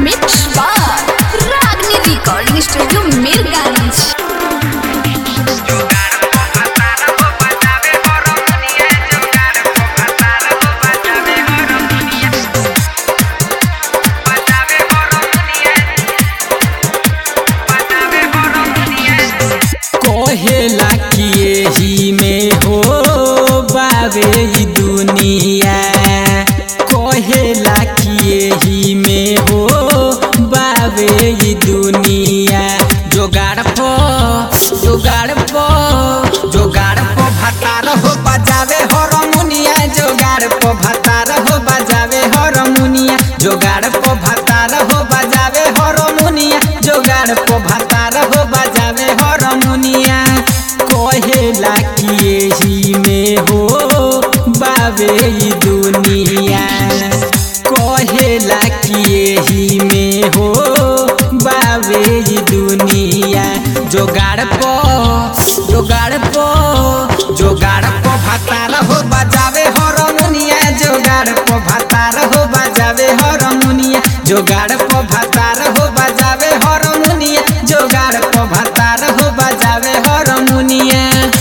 Mix बार रागनी recording studio Mirganj. कहेला कि एही में हो बावे ई दुनिया, कहेला कि एही में हो बावे ई दुनिया। जोगाड़ पो भातार हो बजावे हारमोनिया, जोगाड़ पो भातार हो बजावे हारमोनिया, जोगाड़ पो भातार हो बजावे हारमोनिया, जोगाड़ पो भातार हो बजावे हारमोनिया। कहेला कि एही में हो बावे ई दुनिया, कहेला कि एही में हो बावे ई दुनिया। जोगाड़ पो भातार हो बजावे हारमोनिया, जोगाड़ पो भातार हो बजावे हारमोनिया, जोगाड़ पो भातार हो बजावे हारमोनिया, जोगाड़ पो भातार हो बजावे हारमोनिया।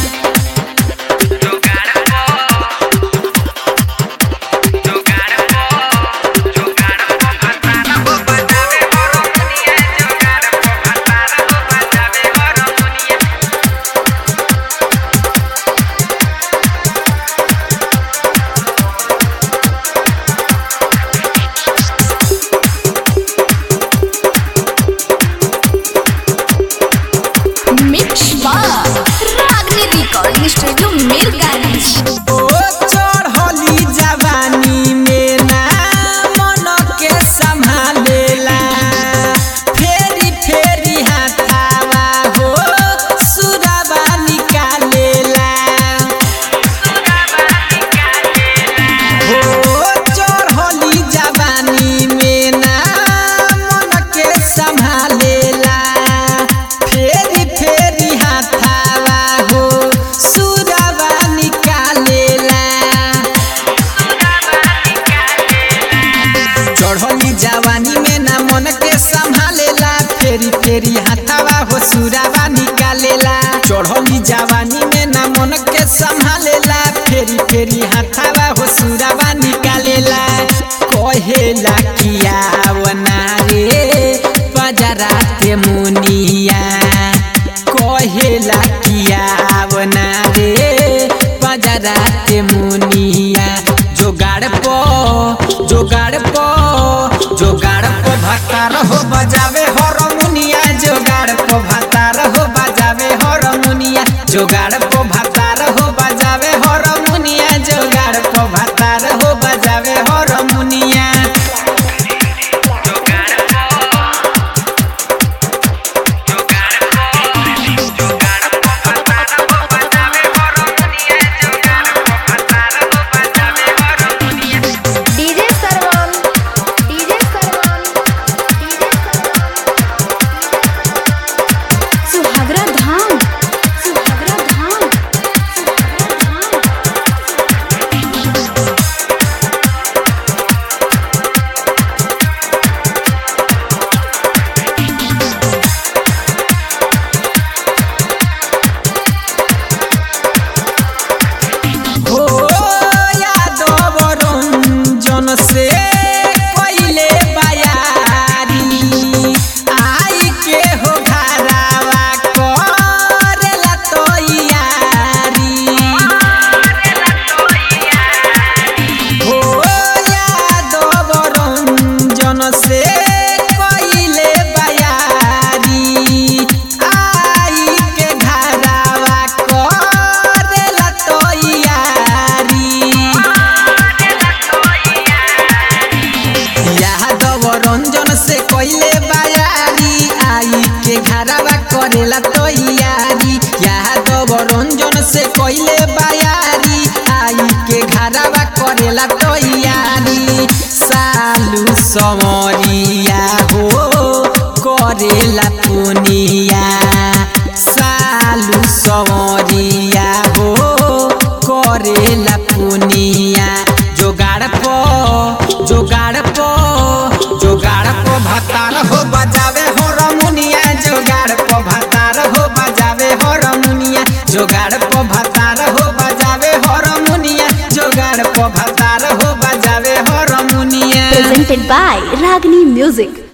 मिक्स बार रागनी रिकॉर्डिंग स्टूडियो मीरगंज। ओ चढ़ली जवानी में ना मन के संभालेला, फेरी फेरी हाथावा हो सुराबा निकालेला। हो चढ़ली जवानी में ना मन के संभालेला, फेरी फेरी हाथावा हो सुराबा निकालेला। चढ़ली जवानी में ना मन के संभालेला, फेरी फेरी हाथावा हो सुराबा निकालेला। चढ़ली जवानी में ना मन के संभालेला, फेरी फेरी हाथावा हो सुराबा निकालेला। कहेला कि आवना रे बजरा के मुनिया, कहेला कि आवना रे बजरा के मुनिया। जोगाड़ पो भातार हो बजावे हारमोनिया, जोगाड़ पो भातार हो बजावे हारमोनिया, जोगाड़ पो भातार हो बजावे हारमोनिया, जोगाड़ पो भातार हो बजावे हारमोनिया। डीजे सरवन सुहागरा धाम। हो यादव रंजन से पहिले बयारी, आई के हो घरावा करेला तैयारी। हो यादव रंजन से पहिले बयारी, आई के घरावा करेला तैयारी। यादव रंजन से कइले बयारी, आई के घरवा करेला तैयारी। यादव रंजन से कइले बयारी, आई के घरवा करेला तैयारी। सालू समरिया हो करेला पुनिया, सालू समरिया हो करेला पुनिया। जोगाड़ पो भाता Ragini Music.